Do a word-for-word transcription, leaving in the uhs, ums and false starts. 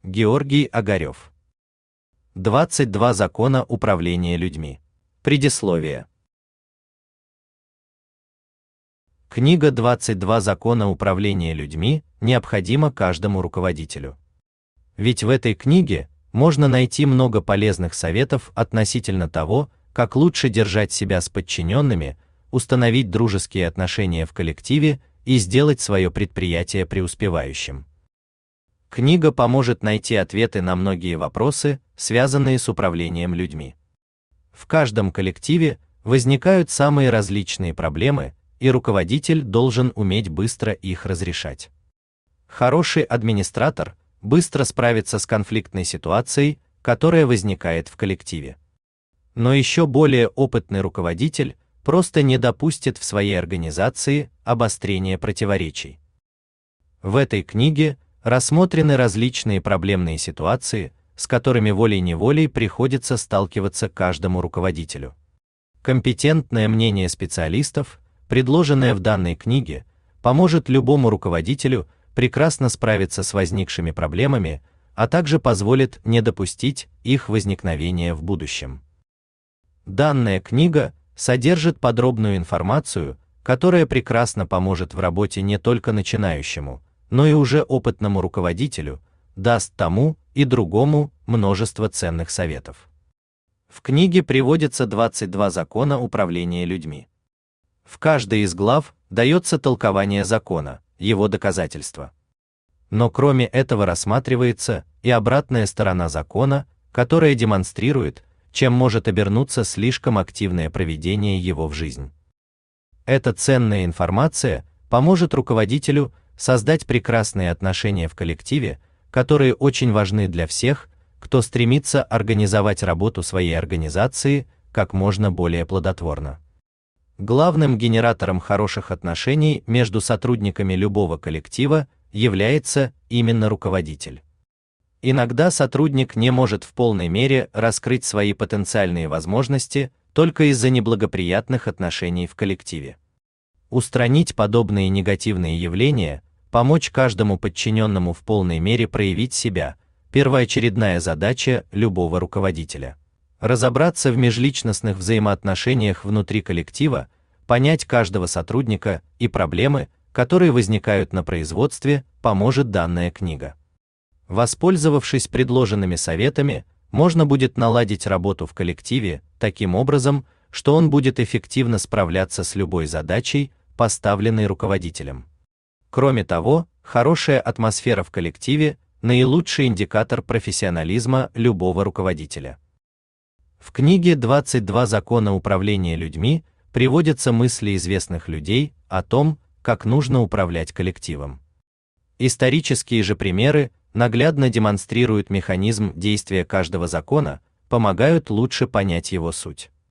Георгий Огарев. двадцать два закона управления людьми. Предисловие. Книга «двадцать два закона управления людьми» необходима каждому руководителю. Ведь в этой книге можно найти много полезных советов относительно того, как лучше держать себя с подчиненными, установить дружеские отношения в коллективе и сделать свое предприятие преуспевающим. Книга поможет найти ответы на многие вопросы, связанные с управлением людьми. В каждом коллективе возникают самые различные проблемы, и руководитель должен уметь быстро их разрешать. Хороший администратор быстро справится с конфликтной ситуацией, которая возникает в коллективе. Но еще более опытный руководитель просто не допустит в своей организации обострения противоречий. В этой книге рассмотрены различные проблемные ситуации, с которыми волей-неволей приходится сталкиваться каждому руководителю. Компетентное мнение специалистов, предложенное в данной книге, поможет любому руководителю прекрасно справиться с возникшими проблемами, а также позволит не допустить их возникновения в будущем. Данная книга содержит подробную информацию, которая прекрасно поможет в работе не только начинающему, но и уже опытному руководителю, даст тому и другому множество ценных советов. В книге приводятся двадцать два закона управления людьми. В каждой из глав дается толкование закона, его доказательства. Но кроме этого рассматривается и обратная сторона закона, которая демонстрирует, чем может обернуться слишком активное проведение его в жизнь. Эта ценная информация поможет руководителю создать прекрасные отношения в коллективе, которые очень важны для всех, кто стремится организовать работу своей организации как можно более плодотворно. Главным генератором хороших отношений между сотрудниками любого коллектива является именно руководитель. Иногда сотрудник не может в полной мере раскрыть свои потенциальные возможности только из-за неблагоприятных отношений в коллективе. Устранить подобные негативные явления, помочь каждому подчиненному в полной мере проявить себя – первоочередная задача любого руководителя. Разобраться в межличностных взаимоотношениях внутри коллектива, понять каждого сотрудника и проблемы, которые возникают на производстве, поможет данная книга. Воспользовавшись предложенными советами, можно будет наладить работу в коллективе таким образом, что он будет эффективно справляться с любой задачей, поставленной руководителем. Кроме того, хорошая атмосфера в коллективе – наилучший индикатор профессионализма любого руководителя. В книге «двадцать два закона управления людьми» приводятся мысли известных людей о том, как нужно управлять коллективом. Исторические же примеры наглядно демонстрируют механизм действия каждого закона, помогают лучше понять его суть.